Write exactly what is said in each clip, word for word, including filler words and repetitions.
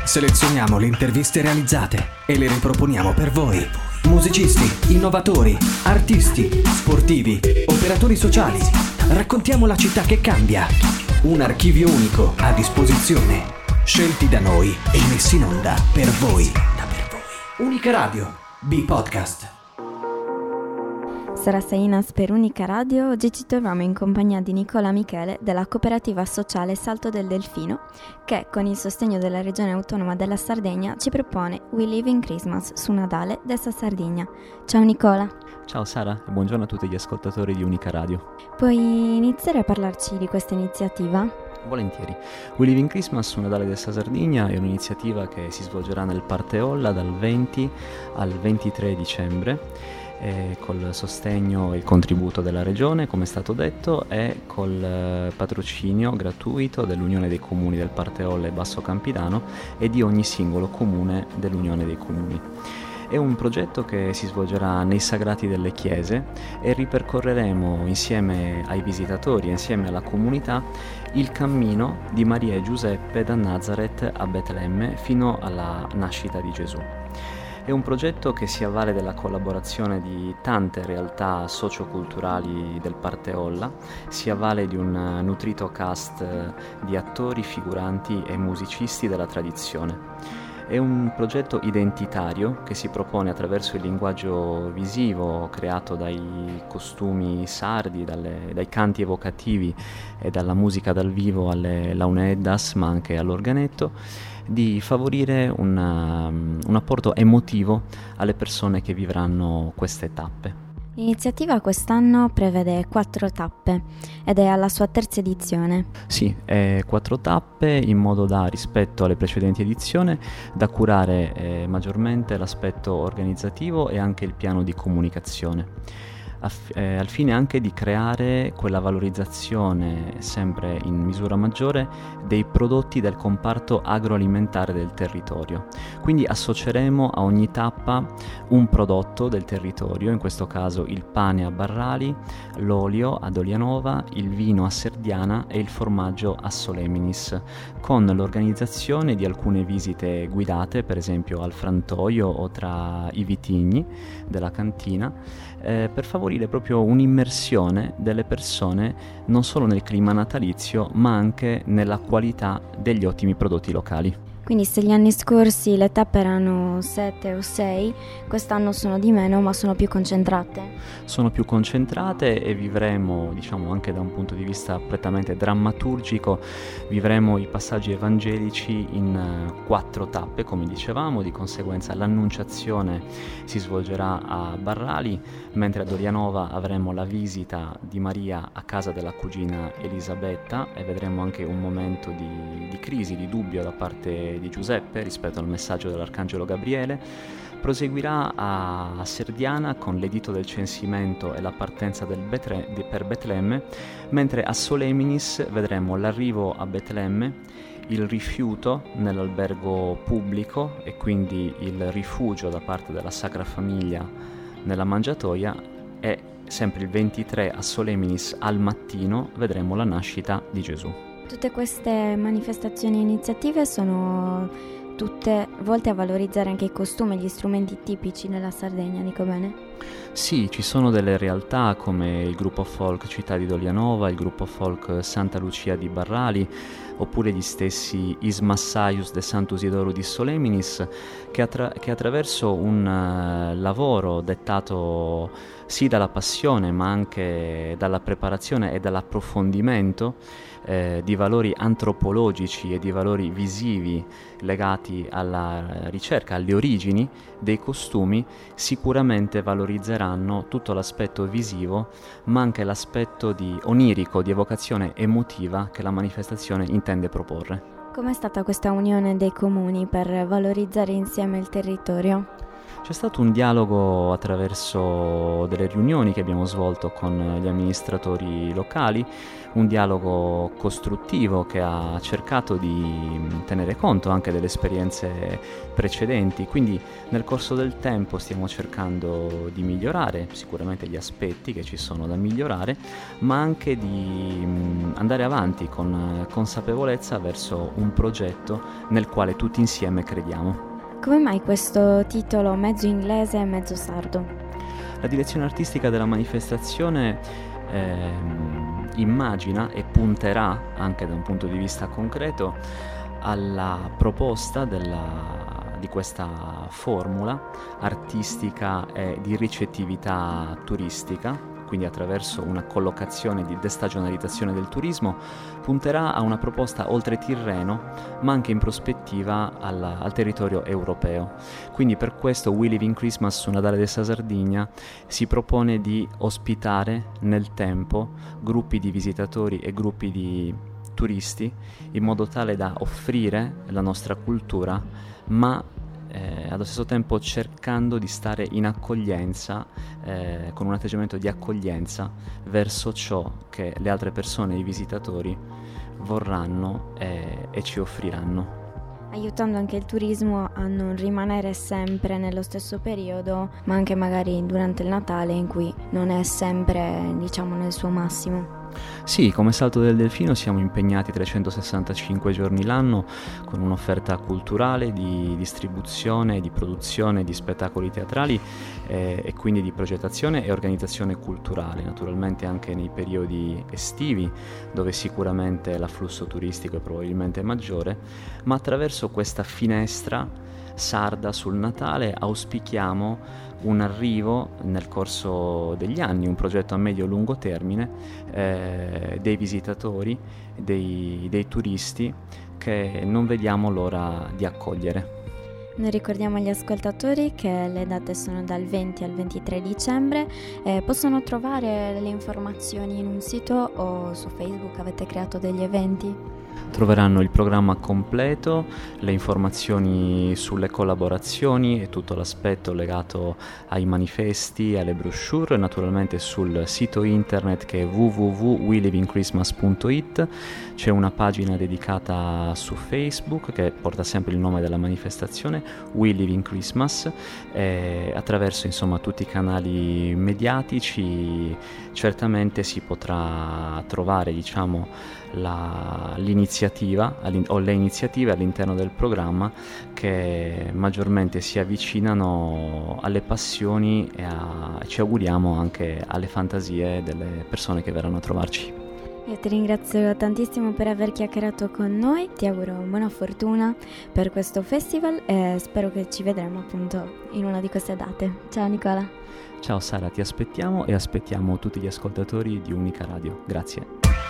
Selezioniamo le interviste realizzate e le riproponiamo per voi. Musicisti, innovatori, artisti, sportivi, operatori sociali. Raccontiamo la città che cambia. Un archivio unico a disposizione. Scelti da noi e messi in onda per voi. Unica Radio, B-Podcast. Sara Sainas per Unica Radio. Oggi ci troviamo in compagnia di Nicola Michele della cooperativa sociale Salto del Delfino, che con il sostegno della regione autonoma della Sardegna ci propone We Live in Christmas su Natale dessa Sardegna. Ciao Nicola. Ciao Sara e buongiorno a tutti gli ascoltatori di Unica Radio. Puoi iniziare a parlarci di questa iniziativa? Volentieri. We Live in Christmas su Natale dessa Sardegna è un'iniziativa che si svolgerà nel Party Olla dal venti al ventitré dicembre. Eh, col sostegno e il contributo della regione, come è stato detto, e col eh, patrocinio gratuito dell'Unione dei Comuni del Parteolle e Basso Campidano e di ogni singolo comune dell'Unione dei Comuni. È un progetto che si svolgerà nei sagrati delle chiese e ripercorreremo insieme ai visitatori e insieme alla comunità il cammino di Maria e Giuseppe da Nazareth a Betlemme fino alla nascita di Gesù. È un progetto che si avvale della collaborazione di tante realtà socioculturali del Parteolla, si avvale di un nutrito cast di attori, figuranti e musicisti della tradizione. È un progetto identitario che si propone attraverso il linguaggio visivo creato dai costumi sardi, dalle, dai canti evocativi e dalla musica dal vivo alle launeddas, ma anche all'organetto, di favorire una, un apporto emotivo alle persone che vivranno queste tappe. L'iniziativa quest'anno prevede quattro tappe ed è alla sua terza edizione. Sì, è quattro tappe in modo da, rispetto alle precedenti edizioni, da curare eh, maggiormente l'aspetto organizzativo e anche il piano di comunicazione. Aff- eh, al fine anche di creare quella valorizzazione sempre in misura maggiore dei prodotti del comparto agroalimentare del territorio. Quindi associeremo a ogni tappa un prodotto del territorio, in questo caso il pane a Barrali, l'olio ad Olianova, il vino a Serdiana e il formaggio a Soleminis, con l'organizzazione di alcune visite guidate, per esempio al frantoio o tra i vitigni della cantina, eh, per favorire proprio un'immersione delle persone non solo nel clima natalizio ma anche nella qualità degli ottimi prodotti locali. Quindi se gli anni scorsi le tappe erano sette o sei, quest'anno sono di meno ma sono più concentrate? Sono più concentrate e vivremo, diciamo anche da un punto di vista prettamente drammaturgico, vivremo i passaggi evangelici in uh, quattro tappe, come dicevamo. Di conseguenza l'annunciazione si svolgerà a Barrali, mentre ad Olianova avremo la visita di Maria a casa della cugina Elisabetta e vedremo anche un momento di, di crisi, di dubbio da parte di Giuseppe rispetto al messaggio dell'Arcangelo Gabriele. Proseguirà a Serdiana con l'editto del censimento e la partenza del Betre- di, per Betlemme, mentre a Soleminis vedremo l'arrivo a Betlemme, il rifiuto nell'albergo pubblico e quindi il rifugio da parte della Sacra Famiglia nella mangiatoia, e sempre il ventitré a Soleminis al mattino vedremo la nascita di Gesù. Tutte queste manifestazioni e iniziative sono tutte volte a valorizzare anche i costumi e gli strumenti tipici della Sardegna, dico bene? Sì, ci sono delle realtà come il gruppo folk Città di Dolianova, il gruppo folk Santa Lucia di Barrali, oppure gli stessi Ismassaius de Sant'Usidoro di Soleminis, che, attra- che attraverso un uh, lavoro dettato sì dalla passione ma anche dalla preparazione e dall'approfondimento eh, di valori antropologici e di valori visivi legati alla ricerca, alle origini dei costumi, sicuramente valorizzeranno tutto l'aspetto visivo ma anche l'aspetto di onirico, di evocazione emotiva che la manifestazione intende proporre. Com'è stata questa unione dei comuni per valorizzare insieme il territorio? C'è stato un dialogo attraverso delle riunioni che abbiamo svolto con gli amministratori locali, un dialogo costruttivo che ha cercato di tenere conto anche delle esperienze precedenti, quindi nel corso del tempo stiamo cercando di migliorare sicuramente gli aspetti che ci sono da migliorare, ma anche di andare avanti con consapevolezza verso un progetto nel quale tutti insieme crediamo. Come mai questo titolo mezzo inglese e mezzo sardo? La direzione artistica della manifestazione ehm, immagina e punterà anche da un punto di vista concreto alla proposta della, di questa formula artistica e di ricettività turistica, quindi attraverso una collocazione di destagionalizzazione del turismo, punterà a una proposta oltre Tirreno, ma anche in prospettiva al, al territorio europeo. Quindi per questo We Live in Christmas su Natale della Sardegna si propone di ospitare nel tempo gruppi di visitatori e gruppi di turisti, in modo tale da offrire la nostra cultura, ma Eh, allo stesso tempo cercando di stare in accoglienza, eh, con un atteggiamento di accoglienza verso ciò che le altre persone, i visitatori, vorranno eh, e ci offriranno. Aiutando anche il turismo a non rimanere sempre nello stesso periodo, ma anche magari durante il Natale in cui non è sempre, diciamo, nel suo massimo. Sì, come Salto del Delfino siamo impegnati trecentosessantacinque giorni l'anno con un'offerta culturale di distribuzione, di produzione di spettacoli teatrali eh, e quindi di progettazione e organizzazione culturale, naturalmente anche nei periodi estivi dove sicuramente l'afflusso turistico è probabilmente maggiore, ma attraverso questa finestra sarda sul Natale auspichiamo un arrivo nel corso degli anni, un progetto a medio-lungo termine eh, dei visitatori, dei, dei turisti che non vediamo l'ora di accogliere. Noi ricordiamo agli ascoltatori che le date sono dal venti al ventitré dicembre e possono trovare le informazioni in un sito o su Facebook. Avete creato degli eventi? Troveranno il programma completo, le informazioni sulle collaborazioni e tutto l'aspetto legato ai manifesti, alle brochure, naturalmente sul sito internet che è w w w punto we live in christmas punto i t. C'è una pagina dedicata su Facebook che porta sempre il nome della manifestazione, We Live in Christmas, e attraverso insomma tutti i canali mediatici certamente si potrà trovare, diciamo, la, l'iniziativa o le iniziative all'interno del programma che maggiormente si avvicinano alle passioni e a, ci auguriamo anche alle fantasie delle persone che verranno a trovarci. Io ti ringrazio tantissimo per aver chiacchierato con noi, ti auguro buona fortuna per questo festival e spero che ci vedremo appunto in una di queste date. Ciao Nicola. Ciao Sara, ti aspettiamo e aspettiamo tutti gli ascoltatori di Unica Radio. Grazie.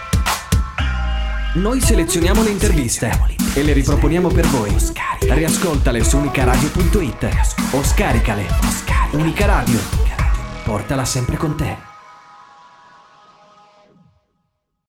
Noi selezioniamo le interviste e le riproponiamo per voi. Riascoltale su unicaradio punto i t o scaricale. Unica Radio, portala sempre con te.